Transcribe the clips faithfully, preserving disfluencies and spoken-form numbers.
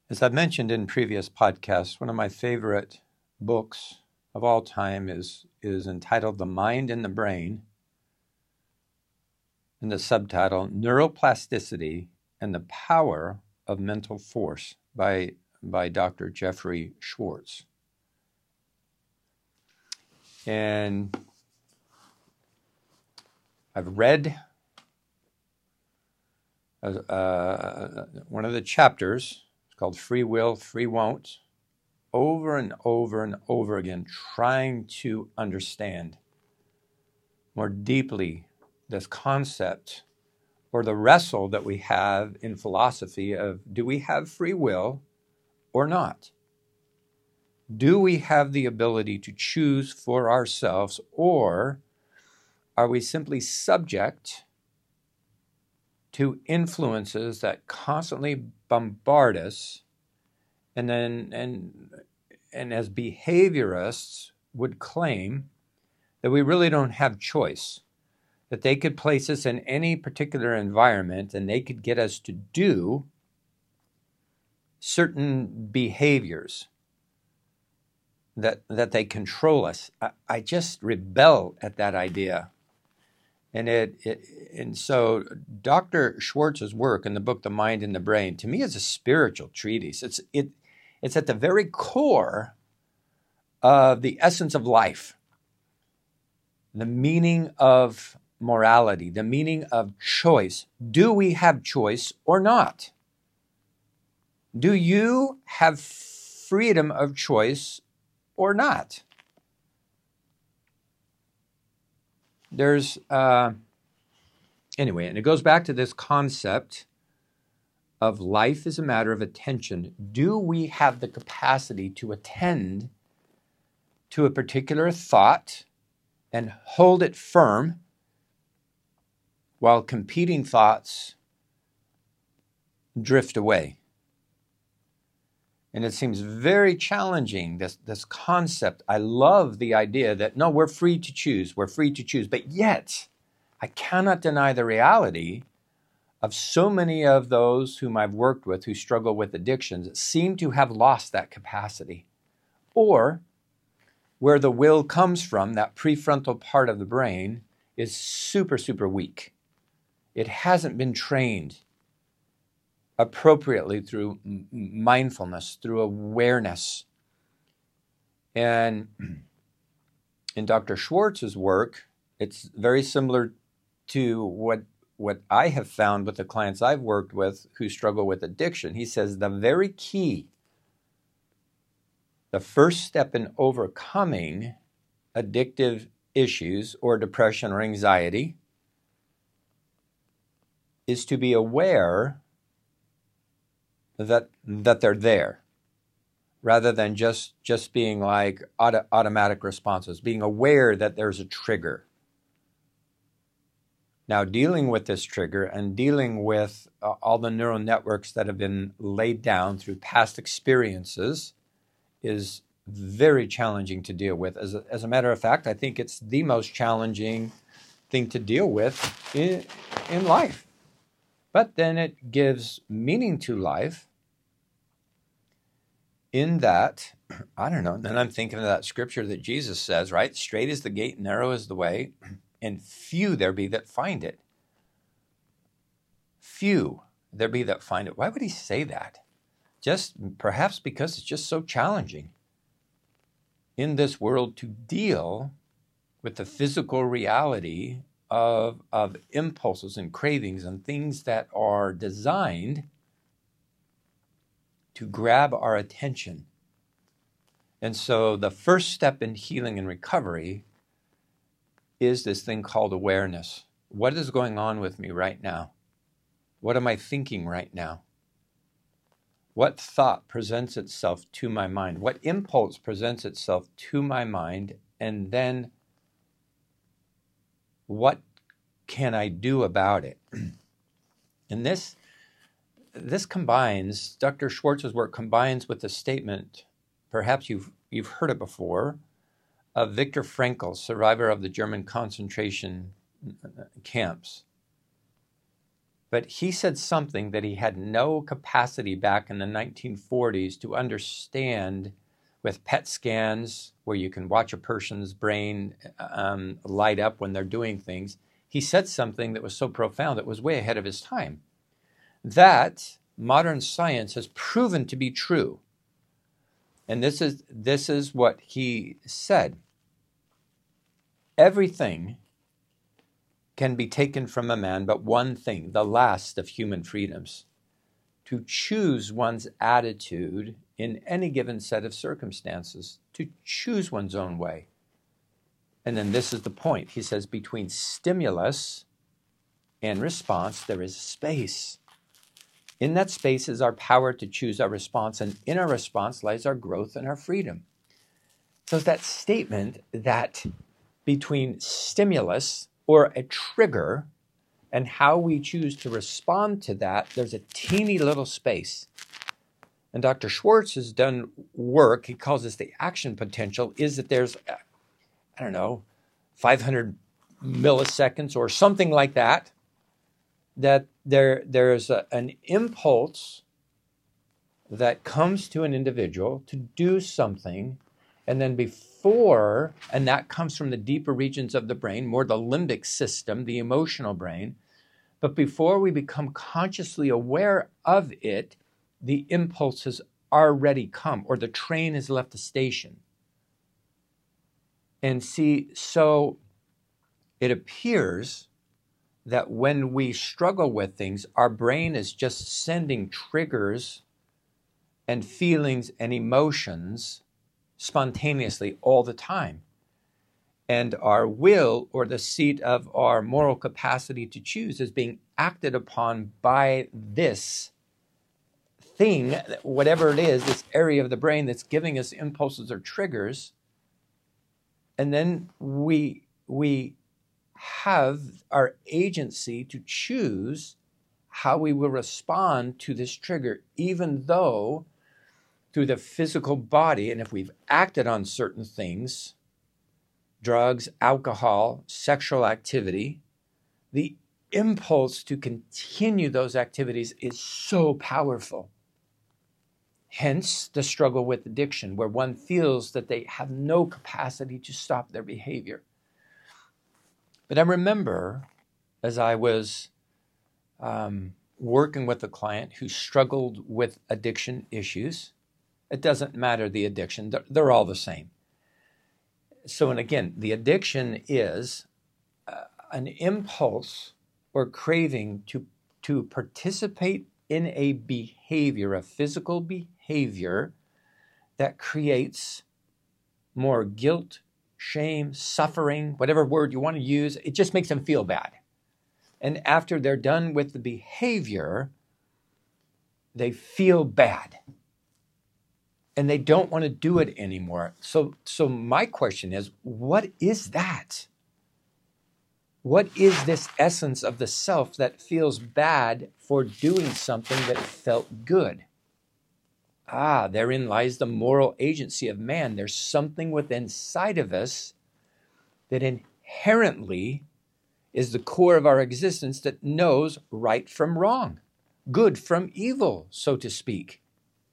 As I've mentioned in previous podcasts, one of my favorite books of all time is, is entitled The Mind and the Brain, and the subtitle Neuroplasticity and the Power of Mental Force by, by Doctor Jeffrey Schwartz. And I've read uh, uh, one of the chapters. It's called Free Will, Free Won't, over and over and over again, trying to understand more deeply this concept or the wrestle that we have in philosophy of, do we have free will or not? Do we have the ability to choose for ourselves, or are we simply subject to influences that constantly bombard us, and then and and as behaviorists would claim that we really don't have choice, that they could place us in any particular environment and they could get us to do certain behaviors, that that they control us. I, I just rebel at that idea. And it, it and so Doctor Schwartz's work in the book The Mind and the Brain, to me, is a spiritual treatise. It's it it's at the very core of the essence of life, the meaning of morality, the meaning of choice. Do we have choice or not? Do you have freedom of choice or not? There's, uh, anyway, and it goes back to this concept of life is a matter of attention. Do we have the capacity to attend to a particular thought and hold it firm while competing thoughts drift away? And it seems very challenging, this, this concept. I love the idea that, no, we're free to choose. We're free to choose. But yet, I cannot deny the reality of so many of those whom I've worked with who struggle with addictions seem to have lost that capacity. Or where the will comes from, that prefrontal part of the brain, is super, super weak. It hasn't been trained appropriately through mindfulness, through awareness. And in Doctor Schwartz's work, it's very similar to what, what I have found with the clients I've worked with who struggle with addiction. He says the very key, the first step in overcoming addictive issues or depression or anxiety is to be aware that that they're there, rather than just just being like auto, automatic responses, being aware that there's a trigger. Now, dealing with this trigger and dealing with uh, all the neural networks that have been laid down through past experiences is very challenging to deal with. As a, as a matter of fact, I think it's the most challenging thing to deal with in, in life. But then it gives meaning to life in that, I don't know, then I'm thinking of that scripture that Jesus says, right? Straight is the gate, narrow is the way, and few there be that find it. Few there be that find it. Why would he say that? Just perhaps because it's just so challenging in this world to deal with the physical reality of, of impulses and cravings and things that are designed to grab our attention. And so the first step in healing and recovery is this thing called awareness. What is going on with me right now? What am I thinking right now? What thought presents itself to my mind? What impulse presents itself to my mind? And then what can I do about it? And this this combines, Doctor Schwartz's work combines with the statement, perhaps you've you've heard it before, of Viktor Frankl, survivor of the German concentration camps. But he said something that he had no capacity back in the nineteen forties to understand with P E T scans, where you can watch a person's brain um, light up when they're doing things. He said something that was so profound, it was way ahead of his time. That modern science has proven to be true. And this is, this is what he said. Everything can be taken from a man, but one thing, the last of human freedoms, to choose one's attitude in any given set of circumstances, to choose one's own way. And then this is the point. He says, between stimulus and response, there is space. In that space is our power to choose our response, and in our response lies our growth and our freedom. So that statement that between stimulus or a trigger and how we choose to respond to that, there's a teeny little space. And Doctor Schwartz has done work, he calls this the action potential, is that there's, I don't know, five hundred milliseconds or something like that, that there there's a, an impulse that comes to an individual to do something, and then before, and that comes from the deeper regions of the brain, more the limbic system, the emotional brain, but before we become consciously aware of it, the impulse has already come, or the train has left the station. And see, so it appears that when we struggle with things, our brain is just sending triggers and feelings and emotions spontaneously all the time. And our will, or the seat of our moral capacity to choose, is being acted upon by this thing, whatever it is, this area of the brain that's giving us impulses or triggers. And then we, we have our agency to choose how we will respond to this trigger, even though through the physical body, and if we've acted on certain things, drugs, alcohol, sexual activity, the impulse to continue those activities is so powerful. Hence the struggle with addiction, where one feels that they have no capacity to stop their behavior. But I remember as I was um, working with a client who struggled with addiction issues, it doesn't matter the addiction, they're, they're all the same. So, and again, the addiction is uh, an impulse or craving to, to participate in a behavior, a physical behavior that creates more guilt, shame, suffering, whatever word you want to use. It just makes them feel bad. And after they're done with the behavior, they feel bad. And they don't want to do it anymore. So, so my question is, what is that? What is this essence of the self that feels bad for doing something that felt good? Ah, therein lies the moral agency of man. There's something within inside of us that inherently is the core of our existence that knows right from wrong, good from evil, so to speak.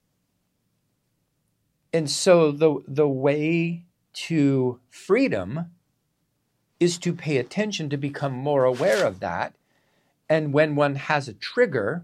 And so the, the way to freedom is to pay attention, to become more aware of that. And when one has a trigger,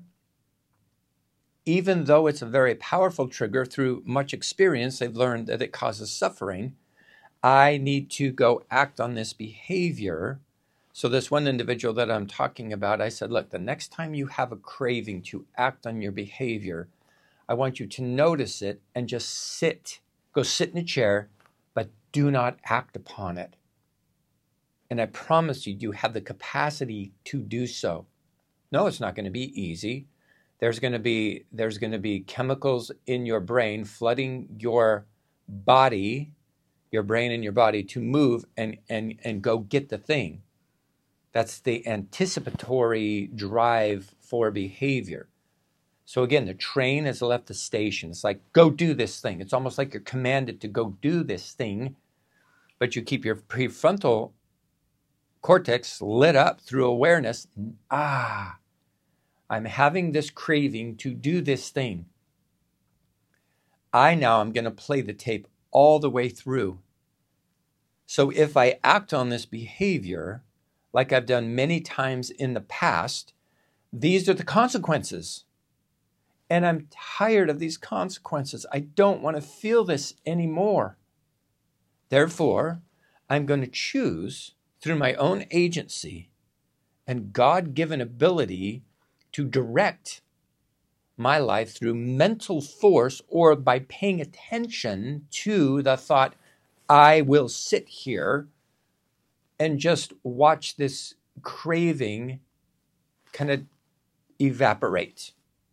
even though it's a very powerful trigger, through much experience, they've learned that it causes suffering, I need to go act on this behavior. So this one individual that I'm talking about, I said, look, the next time you have a craving to act on your behavior, I want you to notice it and just sit. Go sit in a chair, but do not act upon it. And I promise you, you have the capacity to do so. No, it's not going to be easy. There's going to be, there's going to be chemicals in your brain flooding your body, your brain and your body to move and, and, and go get the thing. That's the anticipatory drive for behavior. So again, the train has left the station. It's like, go do this thing. It's almost like you're commanded to go do this thing, but you keep your prefrontal cortex lit up through awareness. Ah, I'm having this craving to do this thing. I now am going to play the tape all the way through. So if I act on this behavior, like I've done many times in the past, these are the consequences. And I'm tired of these consequences. I don't want to feel this anymore. Therefore, I'm going to choose through my own agency and God-given ability to direct my life through mental force or by paying attention to the thought, I will sit here and just watch this craving kind of evaporate.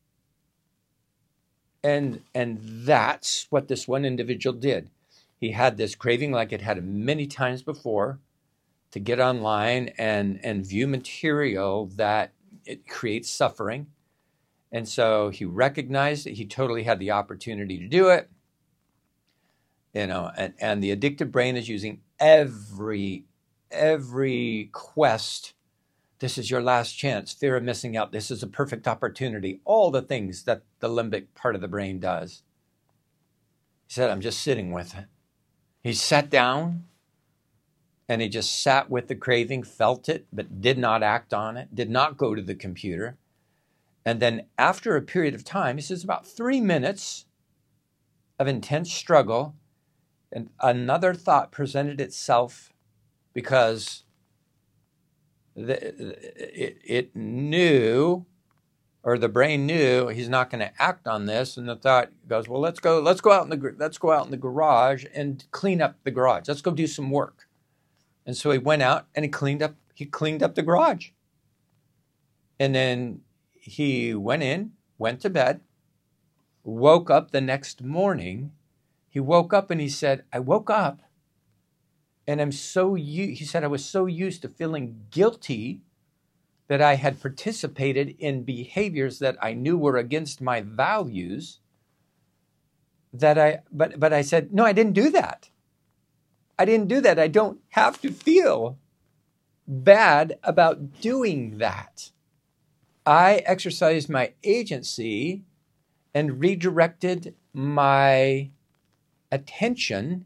And, and that's what this one individual did. He had this craving like it had many times before to get online and, and view material that it creates suffering. And so he recognized that he totally had the opportunity to do it. You know, and, and the addictive brain is using every, every quest. This is your last chance. Fear of missing out. This is a perfect opportunity. All the things that the limbic part of the brain does. He said, I'm just sitting with it. He sat down and he just sat with the craving, felt it, but did not act on it, did not go to the computer. And then after a period of time, he says about three minutes of intense struggle, and another thought presented itself because the, it, it knew, or the brain knew, he's not going to act on this. And the thought goes, well, let's go, let's go out in the, let's go out in the garage and clean up the garage. Let's go do some work. And so he went out and he cleaned up, he cleaned up the garage. And then he went in, went to bed, woke up the next morning. He woke up and he said, I woke up and I'm so, u-, he said, I was so used to feeling guilty that I had participated in behaviors that I knew were against my values that I, but, but I said, no, I didn't do that. I didn't do that. I don't have to feel bad about doing that. I exercised my agency and redirected my attention.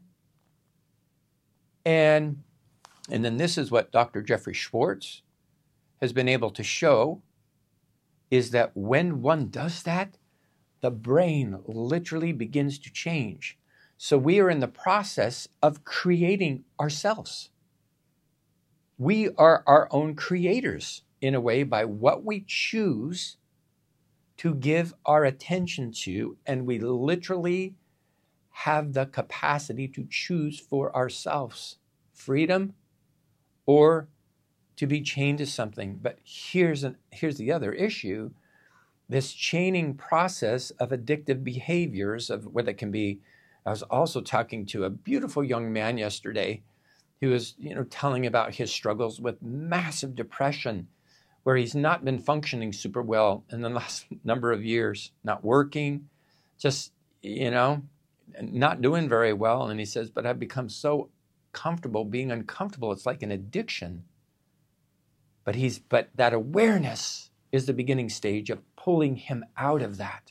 And, and then this is what Doctor Jeffrey Schwartz has been able to show, is that when one does that, the brain literally begins to change. So we are in the process of creating ourselves. We are our own creators in a way by what we choose to give our attention to, and we literally have the capacity to choose for ourselves freedom or to be chained to something. But here's an, here's the other issue. This chaining process of addictive behaviors, of what it can be. I was also talking to a beautiful young man yesterday who was, you know, telling about his struggles with massive depression, where he's not been functioning super well in the last number of years, not working, just, you know, not doing very well. And he says, but I've become so comfortable being uncomfortable. It's like an addiction. But he's, but that awareness is the beginning stage of pulling him out of that,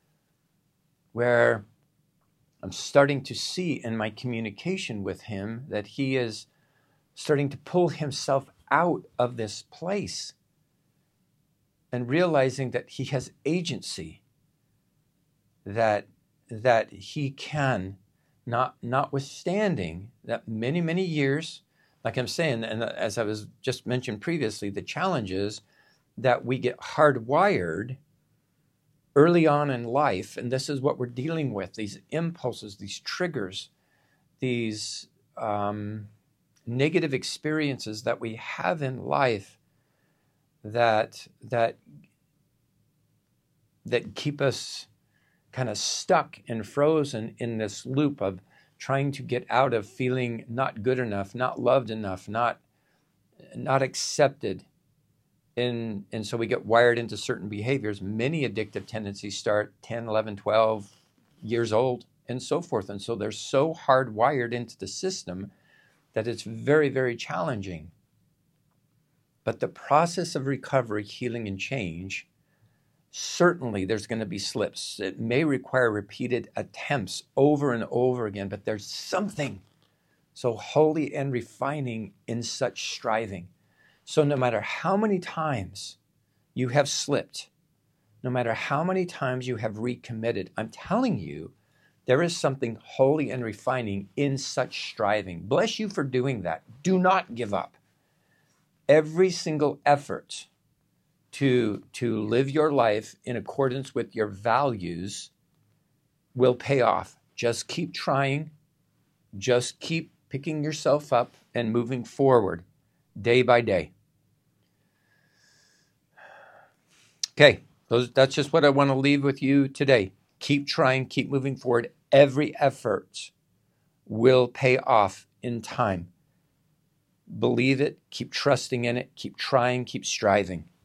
where I'm starting to see in my communication with him that he is starting to pull himself out of this place and realizing that he has agency, that, that he can, not, notwithstanding that many, many years, like I'm saying, and as I was just mentioned previously, the challenge is that we get hardwired early on in life, and this is what we're dealing with, these impulses, these triggers, these um, negative experiences that we have in life that, that, that keep us kind of stuck and frozen in this loop of trying to get out of feeling not good enough, not loved enough, not, not accepted. And, and so we get wired into certain behaviors. Many addictive tendencies start ten, eleven, twelve years old and so forth. And so they're so hardwired into the system that it's very, very challenging. But the process of recovery, healing, and change Certainly, there's going to be slips. It may require repeated attempts over and over again, but there's something so holy and refining in such striving. So no matter how many times you have slipped, no matter how many times you have recommitted, I'm telling you, there is something holy and refining in such striving. Bless you for doing that. Do not give up. Every single effort to, to live your life in accordance with your values will pay off. Just keep trying. Just keep picking yourself up and moving forward day by day. Okay, those, that's just what I want to leave with you today. Keep trying, keep moving forward. Every effort will pay off in time. Believe it, keep trusting in it, keep trying, keep striving.